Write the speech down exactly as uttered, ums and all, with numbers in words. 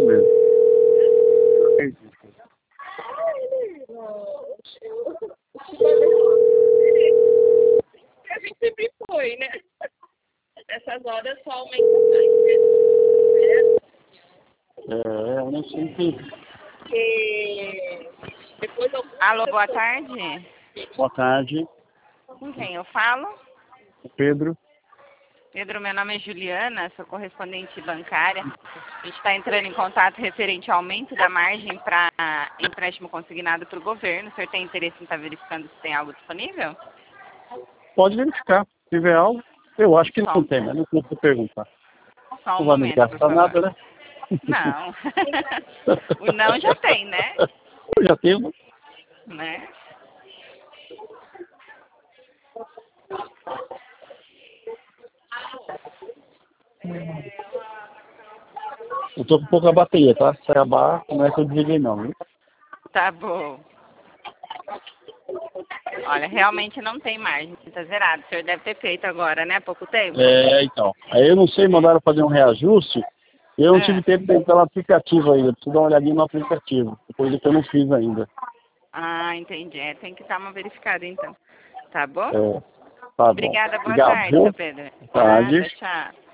mesmo. Eu acredito. A gente sempre foi, né? Essas horas só aumenta mais, né? É, eu não sei que... Porque depois eu... Alô, boa tarde. Boa tarde, Com quem eu falo? Pedro. Pedro, meu nome é Juliana, sou correspondente bancária. A gente está entrando em contato referente ao aumento da margem para empréstimo consignado para o governo. O senhor tem interesse em estar verificando se tem algo disponível? Pode verificar. Se tiver algo, eu acho que Só não um, tem, mas não custa perguntar. só um Não vai me momento, por gastar favor. nada, né? Não. O não já tem, né? Eu já tenho. Né? Eu tô com pouca bateria, tá? Se acabar, não é que eu desliguei não, viu? Tá bom. Olha, realmente não tem margem, tá zerado. O senhor deve ter feito agora, né? Há pouco tempo? É, então. Aí eu não sei, mandaram fazer um reajuste. E eu não tive É. tempo de entrar no aplicativo ainda. Preciso dar uma olhadinha no aplicativo. Coisa que eu não fiz ainda. Ah, entendi. É, tem que dar uma verificada então. Tá bom? É, tá bom. Obrigada, boa Obrigado, tarde, viu? seu Pedro. Boa tarde. Nada, tchau.